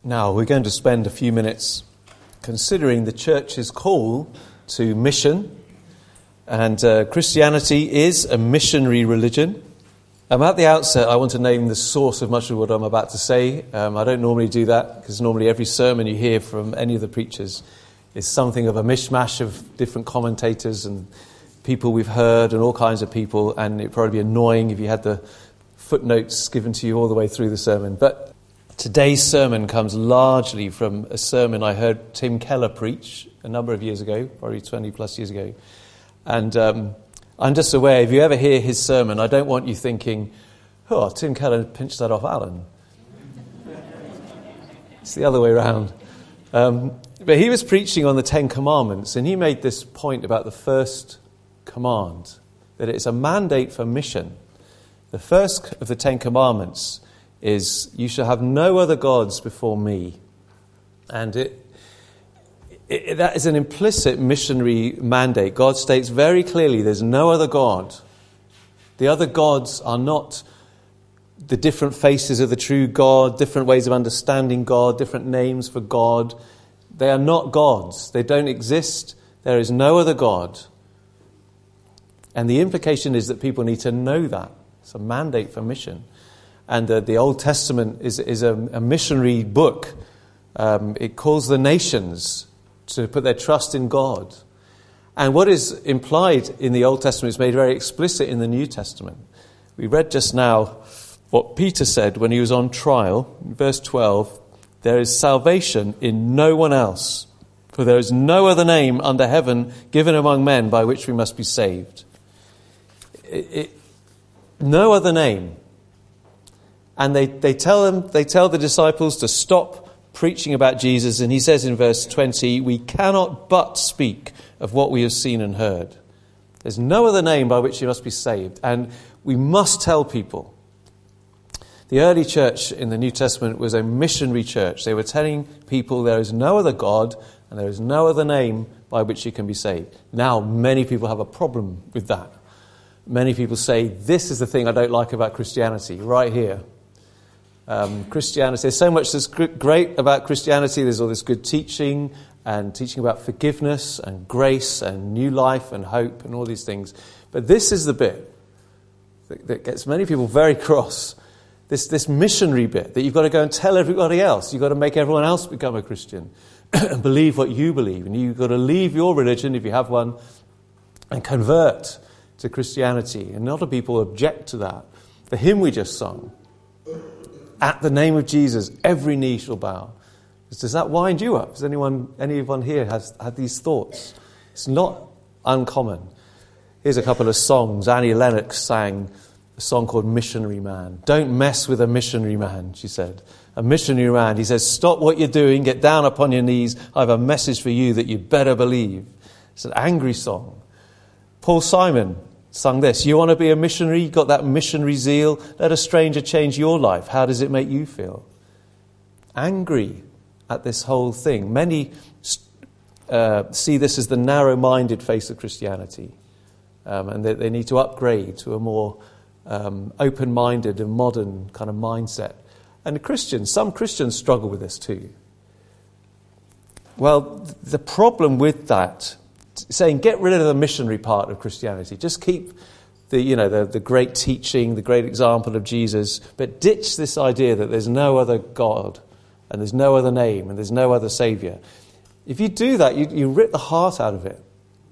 Now, we're going to spend a few minutes considering the church's call to mission. And Christianity is a missionary religion. At the outset, I want to name the source of much of what I'm about to say. I don't normally do that, because normally every sermon you hear from any of the preachers is something of a mishmash of different commentators and people we've heard and all kinds of people, and it'd probably be annoying if you had the footnotes given to you all the way through the sermon. But today's sermon comes largely from a sermon I heard Tim Keller preach a number of years ago, probably 20 plus years ago. And I'm just aware, if you ever hear his sermon, I don't want you thinking, oh, Tim Keller pinched that off Alan. It's the other way around. But he was preaching on the Ten Commandments, and he made this point about the first command, that it's a mandate for mission. The first of the Ten Commandments is, you shall have no other gods before me. And that is an implicit missionary mandate. God states very clearly there's no other God. The other gods are not the different faces of the true God, different ways of understanding God, different names for God. They are not gods. They don't exist. There is no other God. And the implication is that people need to know that. It's a mandate for mission. And the Old Testament is a missionary book. It calls the nations to put their trust in God. And what is implied in the Old Testament is made very explicit in the New Testament. We read just now what Peter said when he was on trial. In verse 12, there is salvation in no one else, for there is no other name under heaven given among men by which we must be saved. No other name. And they tell the disciples to stop preaching about Jesus, and he says in verse 20, we cannot but speak of what we have seen and heard. There's no other name by which you must be saved, and we must tell people. The early church in the New Testament was a missionary church. They were telling people there is no other God and there is no other name by which you can be saved. Now, many people have a problem with that. Many people say, this is the thing I don't like about Christianity, right here. Christianity, there's so much that's great about Christianity. There's all this good teaching and teaching about forgiveness and grace and new life and hope and all these things. But this is the bit that gets many people very cross. This missionary bit that you've got to go and tell everybody else. You've got to make everyone else become a Christian and believe what you believe. And you've got to leave your religion, if you have one, and convert to Christianity. And a lot of people object to that. The hymn we just sung, at the name of Jesus, every knee shall bow. Does that wind you up? Does anyone here has had these thoughts? It's not uncommon. Here's a couple of songs. Annie Lennox sang a song called Missionary Man. Don't mess with a missionary man, she said. A missionary man, he says, stop what you're doing, get down upon your knees. I have a message for you that you better believe. It's an angry song. Paul Simon sung this. You want to be a missionary? You got that missionary zeal? Let a stranger change your life. How does it make you feel? Angry at this whole thing. Many see this as the narrow-minded face of Christianity. And they need to upgrade to a more open-minded and modern kind of mindset. And some Christians struggle with this too. Well, the problem with that, saying get rid of the missionary part of Christianity, just keep the great teaching, the great example of Jesus, but ditch this idea that there's no other God and there's no other name and there's no other Saviour. If you do that, you rip the heart out of it.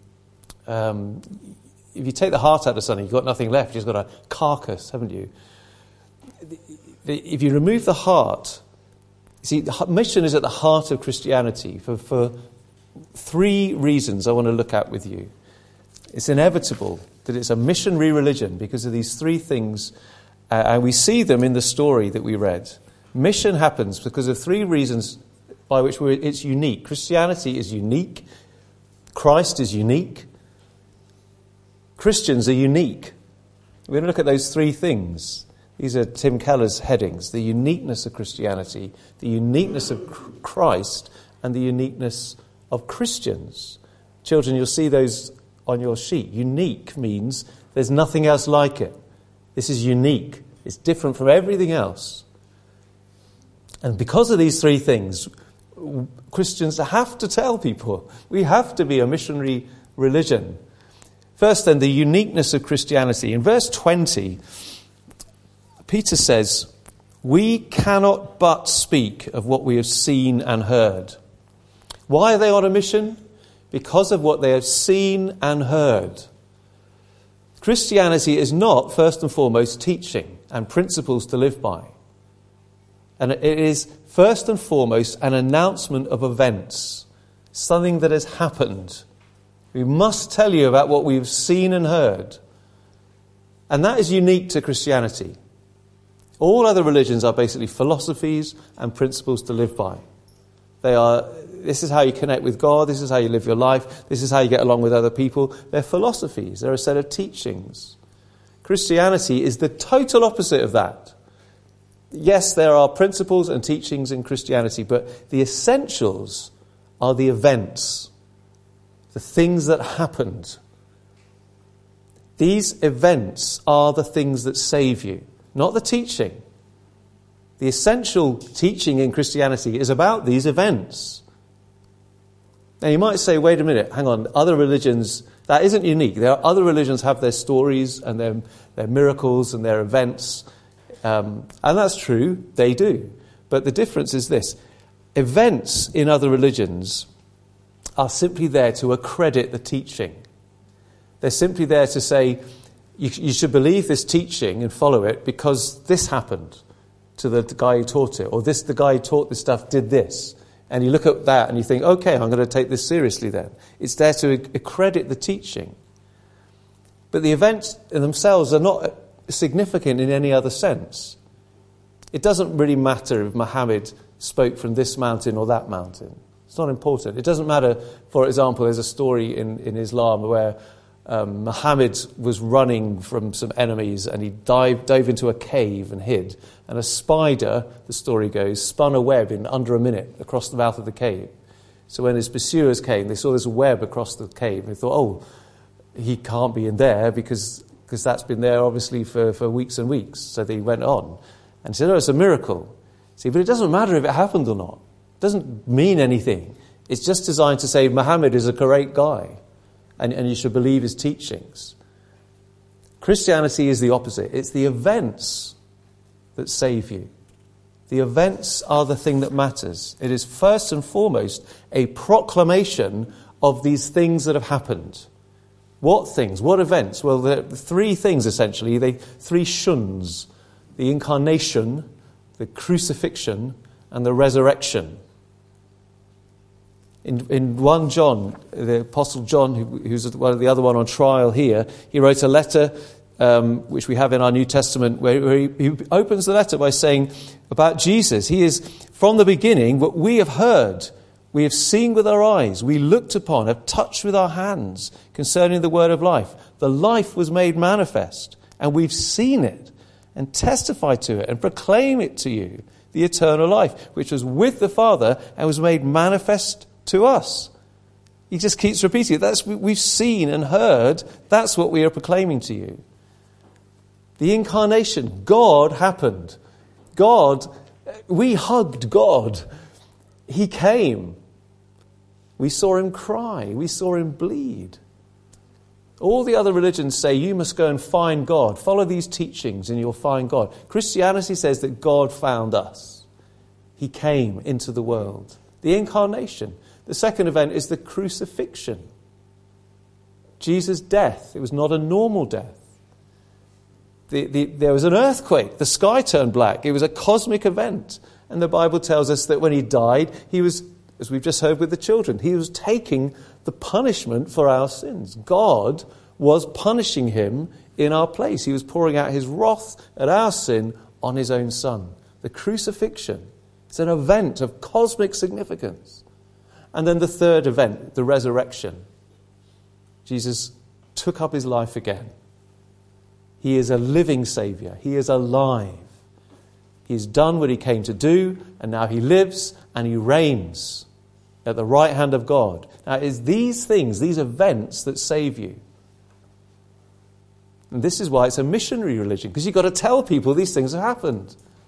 If you take the heart out of something, you've got nothing left. You've got a carcass, haven't you? If you remove the heart, see, mission is at the heart of Christianity for three reasons I want to look at with you. It's inevitable that it's a missionary religion because of these three things, and we see them in the story that we read. Mission happens because of three reasons by which it's unique. Christianity is unique. Christ is unique. Christians are unique. We're going to look at those three things. These are Tim Keller's headings. The uniqueness of Christianity, the uniqueness of Christ, and the uniqueness of Christians. Children, you'll see those on your sheet. Unique means there's nothing else like it. This is unique. It's different from everything else. And because of these three things, Christians have to tell people. We have to be a missionary religion. First then, the uniqueness of Christianity. In verse 20, Peter says, "We cannot but speak of what we have seen and heard." Why are they on a mission? Because of what they have seen and heard. Christianity is not, first and foremost, teaching and principles to live by. And it is, first and foremost, an announcement of events, something that has happened. We must tell you about what we've seen and heard. And that is unique to Christianity. All other religions are basically philosophies and principles to live by. This is how you connect with God, this is how you live your life, this is how you get along with other people. They're philosophies, they're a set of teachings. Christianity is the total opposite of that. Yes, there are principles and teachings in Christianity, but the essentials are the events, the things that happened. These events are the things that save you, not the teaching. The essential teaching in Christianity is about these events. Now you might say, wait a minute, hang on, other religions, that isn't unique. There are other religions have their stories and their miracles and their events. And that's true, they do. But the difference is this. Events in other religions are simply there to accredit the teaching. They're simply there to say, you should believe this teaching and follow it because this happened to the guy who taught it. Or the guy who taught this stuff did this. And you look at that and you think, okay, I'm going to take this seriously then. It's there to accredit the teaching. But the events in themselves are not significant in any other sense. It doesn't really matter if Muhammad spoke from this mountain or that mountain. It's not important. It doesn't matter, for example, there's a story in Islam where Muhammad was running from some enemies and he dove into a cave and hid. And a spider, the story goes, spun a web in under a minute across the mouth of the cave. So when his pursuers came, they saw this web across the cave. And they thought, oh, he can't be in there because that's been there obviously for weeks and weeks. So they went on. And he said, oh, it's a miracle. See, but it doesn't matter if it happened or not. It doesn't mean anything. It's just designed to say Muhammad is a great guy. And you should believe his teachings. Christianity is the opposite. It's the events that save you. The events are the thing that matters. It is first and foremost a proclamation of these things that have happened. What things? What events? Well, there are three things essentially. Three shuns. The incarnation, the crucifixion, and the resurrection. In 1 John, the Apostle John, who's one of the other one on trial here, he wrote a letter, which we have in our New Testament, where he opens the letter by saying about Jesus, he is from the beginning what we have heard, we have seen with our eyes, we looked upon, have touched with our hands concerning the word of life. The life was made manifest, and we've seen it, and testified to it, and proclaim it to you, the eternal life, which was with the Father, and was made manifest to us. He just keeps repeating it. That's what we've seen and heard. That's what we are proclaiming to you. The incarnation, God happened. We hugged God. He came. We saw him cry. We saw him bleed. All the other religions say you must go and find God. Follow these teachings and you'll find God. Christianity says that God found us. He came into the world. The incarnation. The second event is the crucifixion. Jesus' death. It was not a normal death. There was an earthquake. The sky turned black. It was a cosmic event. And the Bible tells us that when he died, he was, as we've just heard with the children, he was taking the punishment for our sins. God was punishing him in our place. He was pouring out his wrath at our sin on his own Son. The crucifixion. It's an event of cosmic significance. And then the third event, the resurrection. Jesus took up his life again. He is a living Saviour. He is alive. He's done what he came to do, and now he lives and he reigns at the right hand of God. Now, it's these things, these events that save you. And this is why it's a missionary religion, because you've got to tell people these things have happened.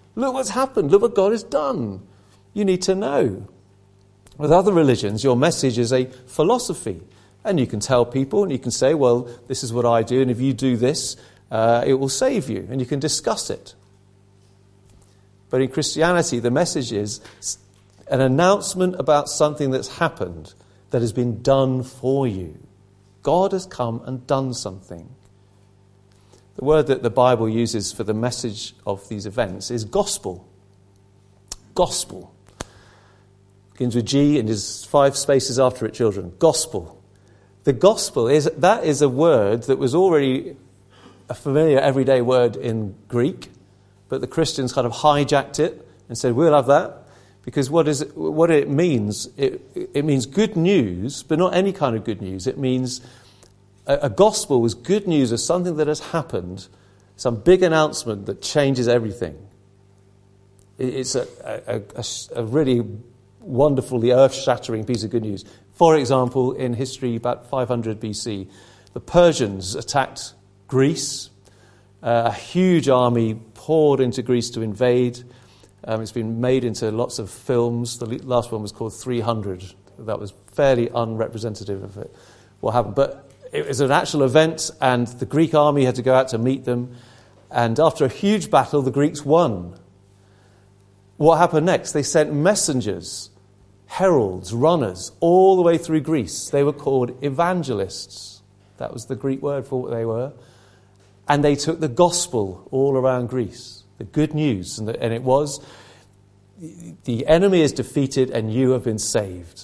Look what's happened. Look what God has done. You need to know. With other religions, your message is a philosophy. And you can tell people and you can say, well, this is what I do, and if you do this, it will save you. And you can discuss it. But in Christianity, the message is an announcement about something that's happened that has been done for you. God has come and done something. The word that the Bible uses for the message of these events is gospel. Gospel. Begins with G and is 5 spaces after it, children. Gospel. The gospel is a word that was already a familiar everyday word in Greek, but the Christians kind of hijacked it and said, we'll have that. Because what it means, it means good news, but not any kind of good news. It means a gospel was good news of something that has happened, some big announcement that changes everything. It's a really wonderfully earth-shattering piece of good news. For example, in history, about 500 BC, the Persians attacked Greece. A huge army poured into Greece to invade. It's been made into lots of films. The last one was called 300. That was fairly unrepresentative of it, what happened. But it was an actual event, and the Greek army had to go out to meet them. And after a huge battle, the Greeks won. What happened next? They sent messengers, heralds, runners, all the way through Greece. They were called evangelists. That was the Greek word for what they were. And they took the gospel all around Greece, the good news. And it was, the enemy is defeated and you have been saved.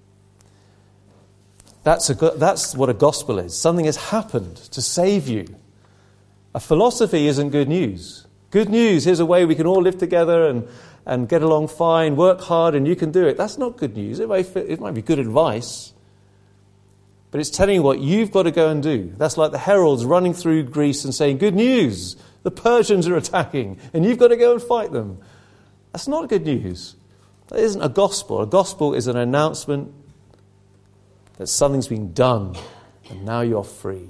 That's what a gospel is. Something has happened to save you. A philosophy isn't good news. Good news, here's a way we can all live together and get along fine, work hard, and you can do it. That's not good news. It might be good advice, but it's telling you what you've got to go and do. That's like the heralds running through Greece and saying, good news, the Persians are attacking, and you've got to go and fight them. That's not good news. That isn't a gospel. A gospel is an announcement that something's been done, and now you're free.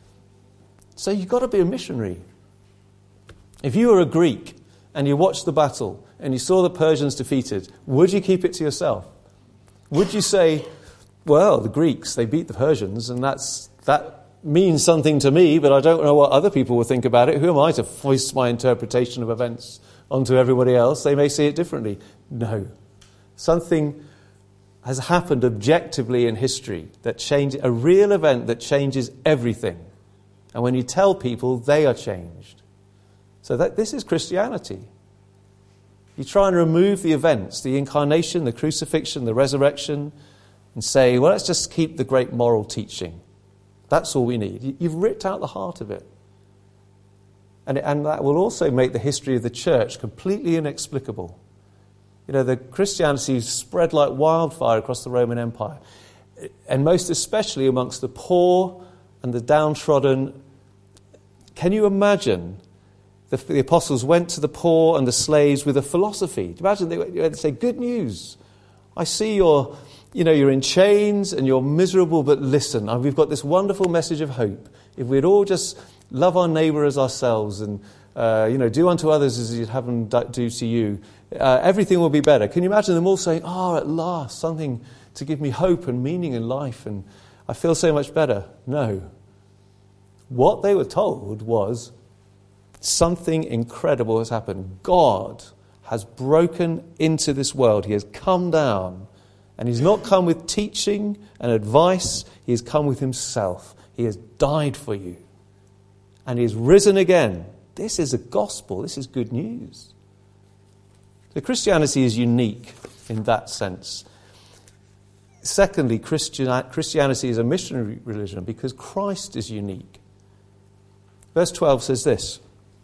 So you've got to be a missionary. If you were a Greek and you watched the battle and you saw the Persians defeated, would you keep it to yourself? Would you say, well, the Greeks, they beat the Persians, and that means something to me, but I don't know what other people will think about it. Who am I to foist my interpretation of events onto everybody else? They may see it differently. No. Something has happened objectively in history that changes, a real event that changes everything. And when you tell people, they are changed. So this is Christianity. You try and remove the events, the incarnation, the crucifixion, the resurrection, and say, well, let's just keep the great moral teaching. That's all we need. You've ripped out the heart of it. And that will also make the history of the church completely inexplicable. You know, the Christianity spread like wildfire across the Roman Empire, and most especially amongst the poor and the downtrodden. Can you imagine the apostles went to the poor and the slaves with a philosophy? Imagine they'd say, good news. I see you're in chains and you're miserable, but listen, we've got this wonderful message of hope. If we'd all just love our neighbour as ourselves and do unto others as you'd have them do to you, everything will be better. Can you imagine them all saying, at last, something to give me hope and meaning in life, and I feel so much better? No. What they were told was, something incredible has happened. God has broken into this world. He has come down, and he's not come with teaching and advice. He has come with himself. He has died for you, and he has risen again. This is a gospel. This is good news. So Christianity is unique in that sense. Secondly, Christianity is a missionary religion because Christ is unique. Verse 12 says this.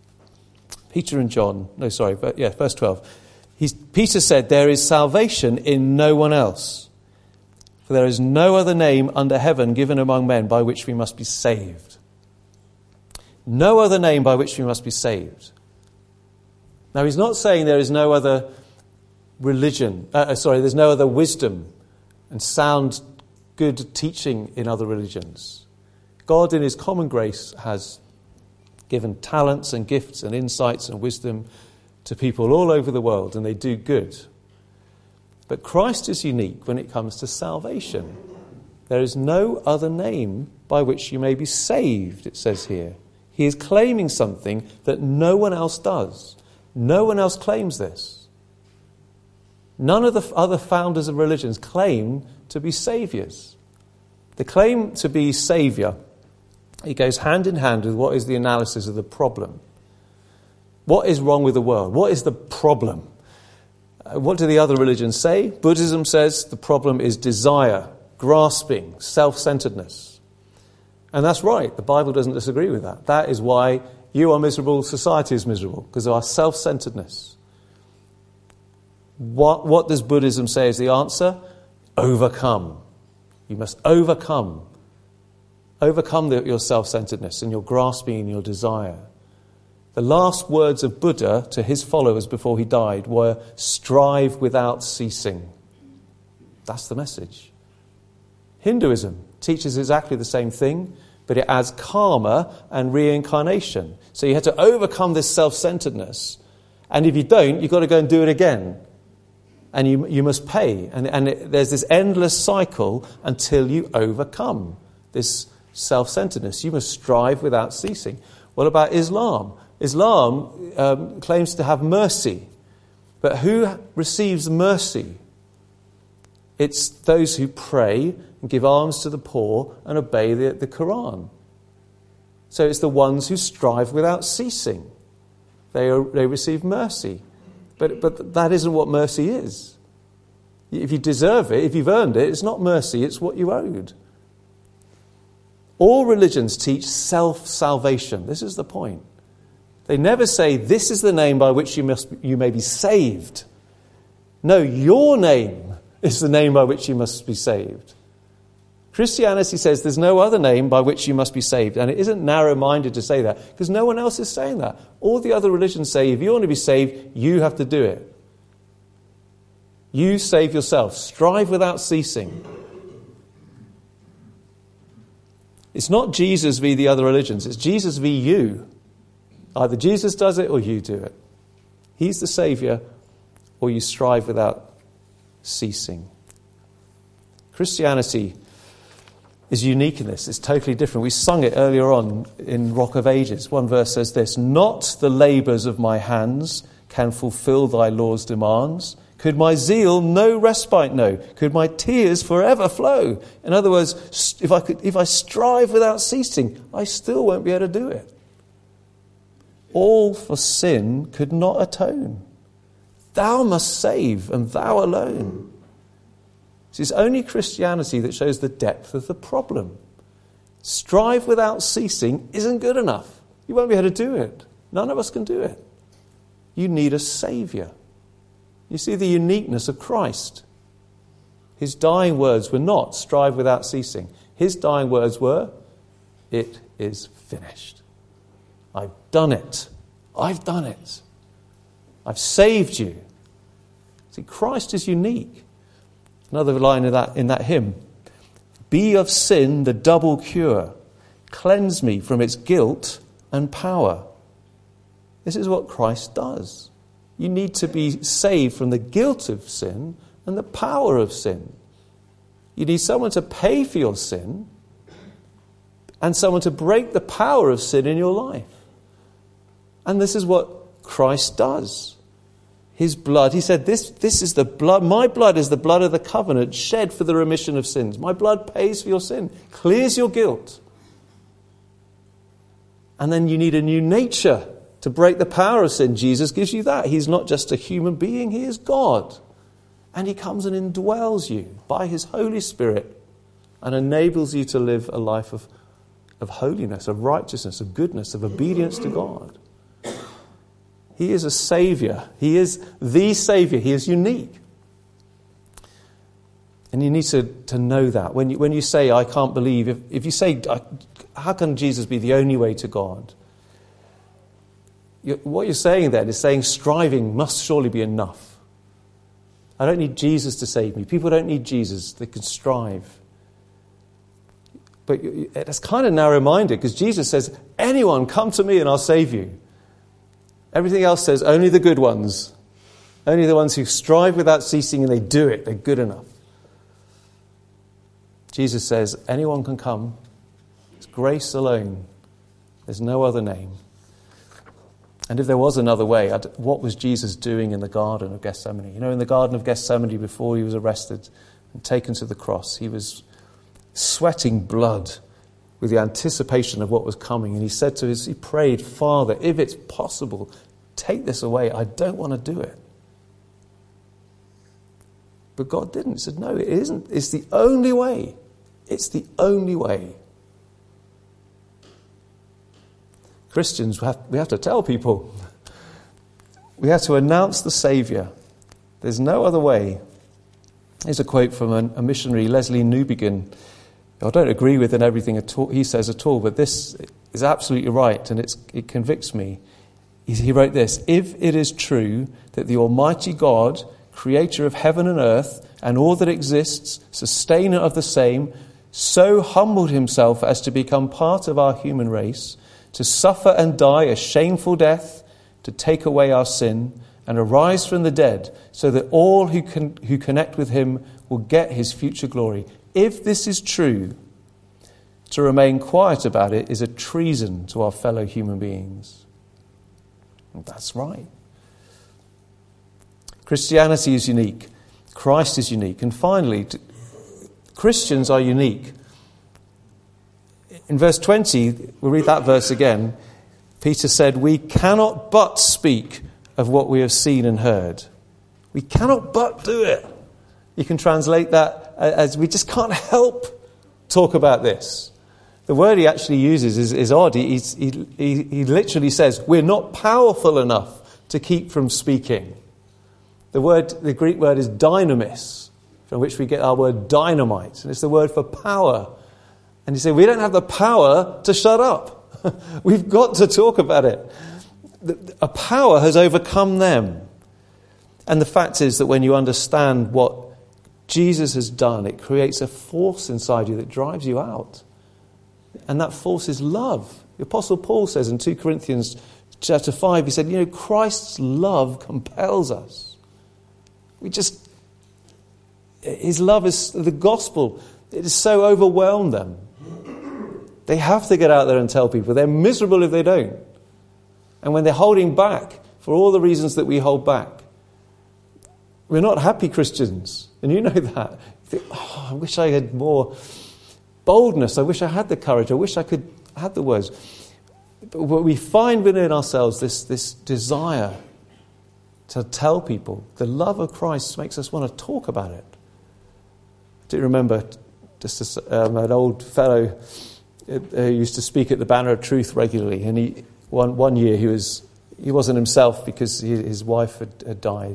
Verse 12. Peter said, there is salvation in no one else, for there is no other name under heaven given among men by which we must be saved. No other name by which we must be saved. Now, he's not saying there is no other religion, there's no other wisdom and sound, good teaching in other religions. God, in his common grace, has given talents and gifts and insights and wisdom to people all over the world, and they do good. But Christ is unique when it comes to salvation. There is no other name by which you may be saved, it says here. He is claiming something that no one else does. No one else claims this. None of the other founders of religions claim to be saviours. The claim to be saviour, it goes hand in hand with what is the analysis of the problem. What is wrong with the world? What is the problem? What do the other religions say? Buddhism says the problem is desire, grasping, self-centeredness. And that's right. The Bible doesn't disagree with that. That is why you are miserable, society is miserable, because of our self-centeredness. What does Buddhism say is the answer? Overcome. You must overcome. Overcome your self-centeredness and your grasping and your desire. The last words of Buddha to his followers before he died were, strive without ceasing. That's the message. Hinduism teaches exactly the same thing, but it adds karma and reincarnation. So you have to overcome this self-centeredness. And if you don't, you've got to go and do it again. And you must pay. And there's this endless cycle until you overcome this self-centeredness. You must strive without ceasing. What about Islam? Islam claims to have mercy. But who receives mercy? It's those who pray and give alms to the poor and obey the Quran. So it's the ones who strive without ceasing. They receive mercy. But that isn't what mercy is. If you deserve it, if you've earned it, it's not mercy, it's what you owed. All religions teach self-salvation. This is the point. They never say, this is the name by which you may be saved. No, your name is the name by which you must be saved. Christianity says there's no other name by which you must be saved. And it isn't narrow-minded to say that, because no one else is saying that. All the other religions say, if you want to be saved, you have to do it. You save yourself. Strive without ceasing. It's not Jesus v. the other religions. It's Jesus v. you. Either Jesus does it or you do it. He's the Saviour, or you strive without ceasing. Christianity is unique in this. It's totally different. We sung it earlier on in Rock of Ages. One verse says this, not the labours of my hands can fulfil thy law's demands. Could my zeal no respite know? Could my tears forever flow? In other words, if I strive without ceasing, I still won't be able to do it. All for sin could not atone. Thou must save, and thou alone. It's only Christianity that shows the depth of the problem. Strive without ceasing isn't good enough. You won't be able to do it. None of us can do it. You need a Saviour. You see the uniqueness of Christ. His dying words were not, strive without ceasing. His dying words were, it is finished. I've done it. I've done it. I've saved you. See, Christ is unique. Another line in that hymn. Be of sin the double cure. Cleanse me from its guilt and power. This is what Christ does. You need to be saved from the guilt of sin and the power of sin. You need someone to pay for your sin and someone to break the power of sin in your life. And this is what Christ does. His blood, he said, this is the blood, my blood is the blood of the covenant shed for the remission of sins. My blood pays for your sin, clears your guilt. And then you need a new nature to break the power of sin. Jesus gives you that. He's not just a human being, he is God. And he comes and indwells you by his Holy Spirit and enables you to live a life of holiness, of righteousness, of goodness, of obedience to God. He is a Saviour. He is the Saviour. He is unique. And you need to know that. When you say, I can't believe, if you say, how can Jesus be the only way to God? What you're saying then is saying striving must surely be enough. I don't need Jesus to save me. People don't need Jesus. They can strive. But it's kind of narrow-minded because Jesus says, anyone come to me and I'll save you. Everything else says only the good ones. Only the ones who strive without ceasing and they do it. They're good enough. Jesus says anyone can come. It's grace alone. There's no other name. And if there was another way, what was Jesus doing in the Garden of Gethsemane? You know, in the Garden of Gethsemane, before he was arrested and taken to the cross, he was sweating blood with the anticipation of what was coming. And he prayed, Father, if it's possible, take this away. I don't want to do it. But God didn't. He said, no, it isn't. It's the only way. It's the only way. Christians, we have to tell people. We have to announce the Saviour. There's no other way. Here's a quote from a missionary, Leslie Newbigin. I don't agree with everything he says at all, but this is absolutely right, and it convicts me. He wrote this: if it is true that the Almighty God, creator of heaven and earth, and all that exists, sustainer of the same, so humbled himself as to become part of our human race, to suffer and die a shameful death, to take away our sin, and arise from the dead, so that all who connect with him will get his future glory. If this is true, to remain quiet about it is a treason to our fellow human beings. And that's right. Christianity is unique. Christ is unique. And finally, Christians are unique. In verse 20, we'll read that verse again. Peter said, we cannot but speak of what we have seen and heard. We cannot but do it. You can translate that as we just can't help talk about this. The word he actually uses is odd. He literally says, we're not powerful enough to keep from speaking. The Greek word is dynamis, from which we get our word dynamite. And it's the word for power. And you say, we don't have the power to shut up. We've got to talk about it. A power has overcome them. And the fact is that when you understand what Jesus has done, it creates a force inside you that drives you out. And that force is love. The Apostle Paul says in 2 Corinthians chapter 5, he said, Christ's love compels us. His love is the gospel. It has so overwhelmed them. They have to get out there and tell people. They're miserable if they don't. And when they're holding back for all the reasons that we hold back, we're not happy Christians. And you know that. You think, I wish I had more boldness. I wish I had the courage. I wish I could have the words. But we find within ourselves this desire to tell people. The love of Christ makes us want to talk about it. I do remember just an old fellow who used to speak at the Banner of Truth regularly, and one year he wasn't himself because his wife had died.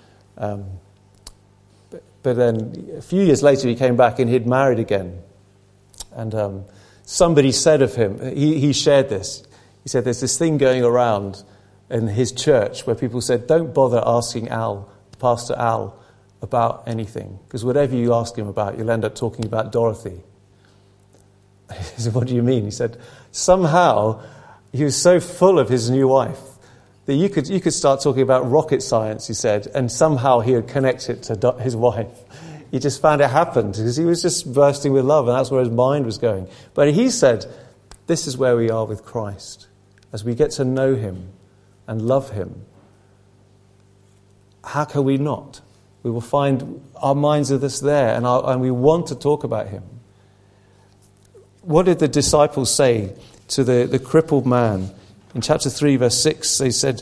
But then a few years later he came back and he'd married again. And somebody said of him, he shared this. He said there's this thing going around in his church where people said, don't bother asking Pastor Al, about anything, because whatever you ask him about, you'll end up talking about Dorothy. He said, what do you mean? He said, somehow he was so full of his new wife that you could start talking about rocket science, he said, and somehow he would connect it to his wife. He just found it happened because he was just bursting with love, and that's where his mind was going. But he said, this is where we are with Christ. As we get to know him and love him, how can we not? We will find our minds are just there, and we want to talk about him. What did the disciples say to the crippled man? In chapter 3, verse 6, they said,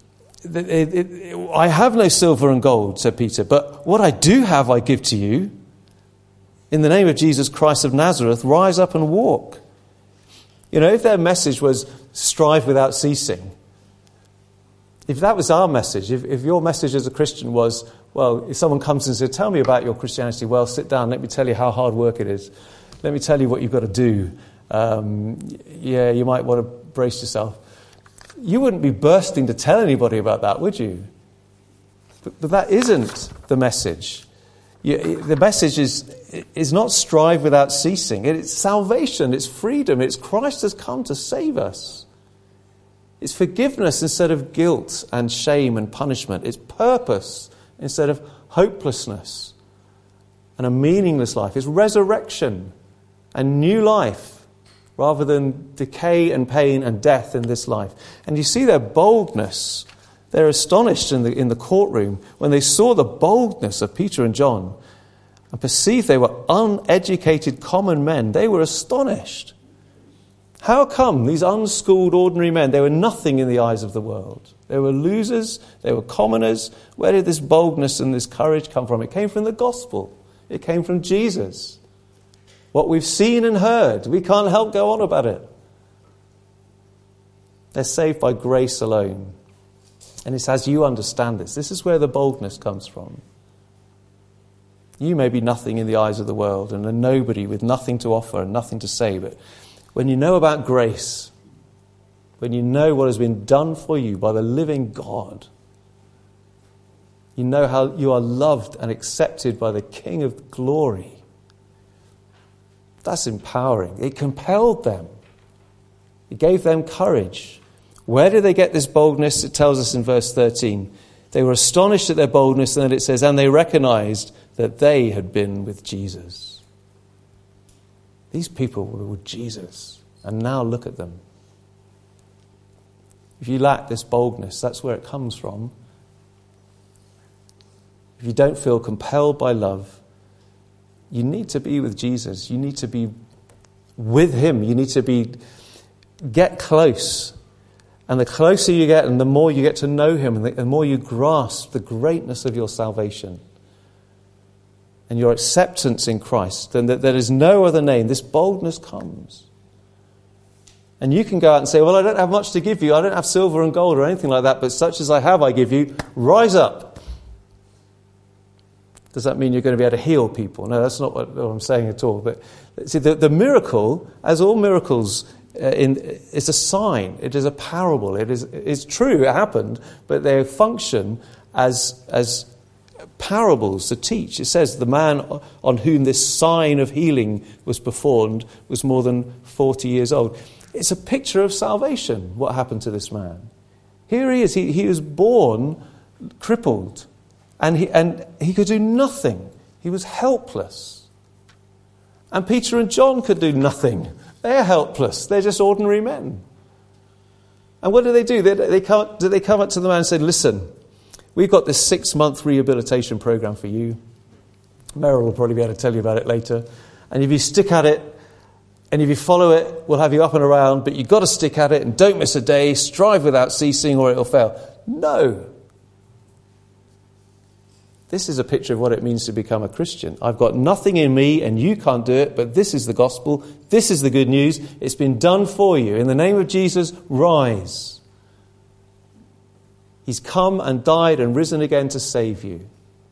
I have no silver and gold, said Peter, but what I do have I give to you. In the name of Jesus Christ of Nazareth, rise up and walk. If their message was strive without ceasing, if that was our message, if your message as a Christian was, well, if someone comes and says, tell me about your Christianity, well, sit down, let me tell you how hard work it is. Let me tell you what you've got to do. You might want to brace yourself. You wouldn't be bursting to tell anybody about that, would you? But that isn't the message. The message is not strive without ceasing. It's salvation, it's freedom, it's Christ has come to save us. It's forgiveness instead of guilt and shame and punishment. It's purpose instead of hopelessness and a meaningless life. It's resurrection and new life rather than decay and pain and death in this life. And you see their boldness. They're astonished in the courtroom when they saw the boldness of Peter and John and perceived they were uneducated common men. They were astonished. How come these unschooled ordinary men, they were nothing in the eyes of the world? They were losers, they were commoners. Where did this boldness and this courage come from? It came from the gospel. It came from Jesus. What we've seen and heard, we can't help go on about it. They're saved by grace alone. And it's as you understand this. This is where the boldness comes from. You may be nothing in the eyes of the world and a nobody with nothing to offer and nothing to say, but when you know about grace, when you know what has been done for you by the living God, you know how you are loved and accepted by the King of glory. That's empowering. It compelled them. It gave them courage. Where did they get this boldness? It tells us in verse 13. They were astonished at their boldness, and then it says, and they recognized that they had been with Jesus. These people were with Jesus, and now look at them. If you lack this boldness, that's where it comes from. If you don't feel compelled by love, you need to be with Jesus. You need to be with him. You need to get close. And the closer you get and the more you get to know him and the more you grasp the greatness of your salvation and your acceptance in Christ, then there is no other name. This boldness comes. And you can go out and say, well, I don't have much to give you. I don't have silver and gold or anything like that, but such as I have I give you. Rise up. Does that mean you're going to be able to heal people? No, that's not what I'm saying at all. But see, the miracle, as all miracles, is a sign. It is a parable. It's true, it happened, but they function as parables to teach. It says the man on whom this sign of healing was performed was more than 40 years old. It's a picture of salvation, what happened to this man. Here he is. He was born crippled. And he could do nothing. He was helpless. And Peter and John could do nothing. They're helpless. They're just ordinary men. And what do? They come up to the man and say, listen, we've got this 6-month rehabilitation program for you. Meryl will probably be able to tell you about it later. And if you stick at it, and if you follow it, we'll have you up and around, but you've got to stick at it and don't miss a day, strive without ceasing or it'll fail. No. This is a picture of what it means to become a Christian. I've got nothing in me and you can't do it, but this is the gospel. This is the good news. It's been done for you. In the name of Jesus, rise. He's come and died and risen again to save you.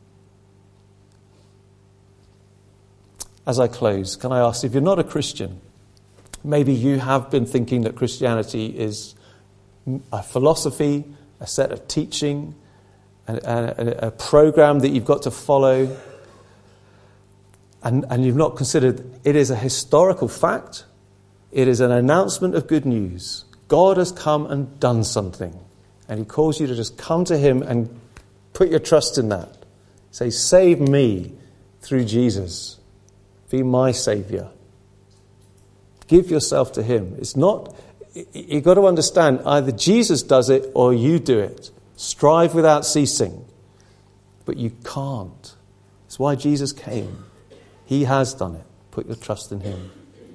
As I close, can I ask, if you're not a Christian, maybe you have been thinking that Christianity is a philosophy, a set of teaching, a program that you've got to follow, and you've not considered it is a historical fact. It is an announcement of good news. God has come and done something, and he calls you to just come to him and put your trust in that. Say, save me through Jesus. Be my saviour. Give yourself to him. It's not, you've got to understand, either Jesus does it or you do it. Strive without ceasing. But you can't. That's why Jesus came. He has done it. Put your trust in him.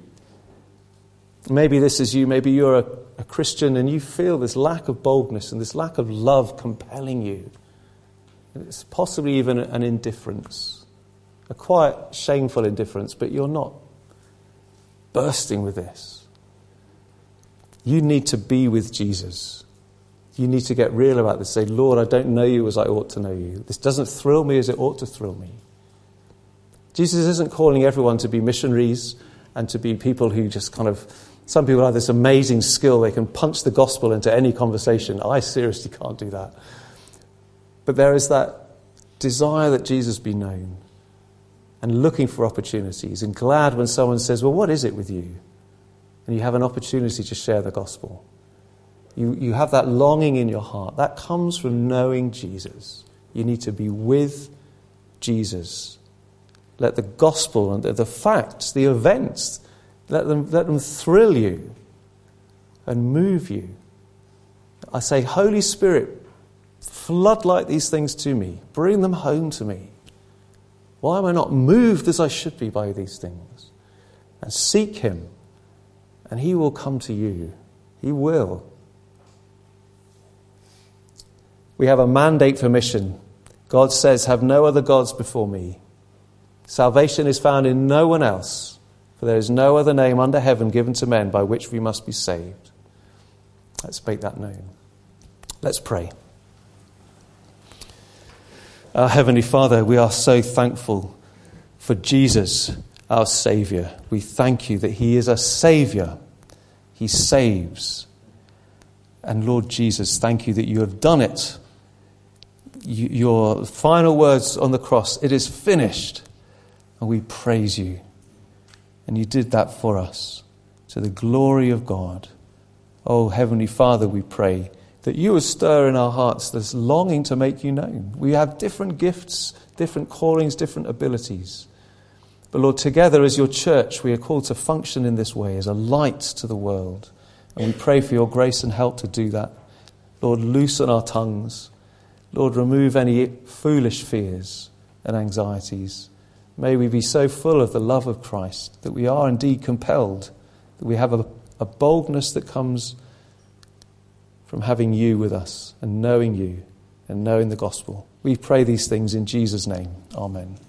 Maybe this is you. Maybe you're a Christian and you feel this lack of boldness and this lack of love compelling you. It's possibly even an indifference. A quiet, shameful indifference, but you're not bursting with this. You need to be with Jesus. You need to get real about this. Say, Lord, I don't know you as I ought to know you. This doesn't thrill me as it ought to thrill me. Jesus isn't calling everyone to be missionaries and to be people who just kind of... Some people have this amazing skill. They can punch the gospel into any conversation. I seriously can't do that. But there is that desire that Jesus be known and looking for opportunities and glad when someone says, well, what is it with you? And you have an opportunity to share the gospel. You have that longing in your heart. That comes from knowing Jesus. You need to be with Jesus. Let the gospel and the facts, the events, let them thrill you and move you. I say, Holy Spirit, floodlight these things to me. Bring them home to me. Why am I not moved as I should be by these things? And seek him, and he will come to you. He will. We have a mandate for mission. God says, have no other gods before me. Salvation is found in no one else, for there is no other name under heaven given to men by which we must be saved. Let's make that known. Let's pray. Our Heavenly Father, we are so thankful for Jesus, our Saviour. We thank you that he is a Saviour. He saves. And Lord Jesus, thank you that you have done it. Your final words on the cross, it is finished. And we praise you. And you did that for us to the glory of God. Oh, Heavenly Father, we pray that you would stir in our hearts this longing to make you known. We have different gifts, different callings, different abilities. But Lord, together as your church, we are called to function in this way as a light to the world. And we pray for your grace and help to do that. Lord, loosen our tongues. Lord, remove any foolish fears and anxieties. May we be so full of the love of Christ that we are indeed compelled, that we have a boldness that comes from having you with us and knowing you and knowing the gospel. We pray these things in Jesus' name. Amen.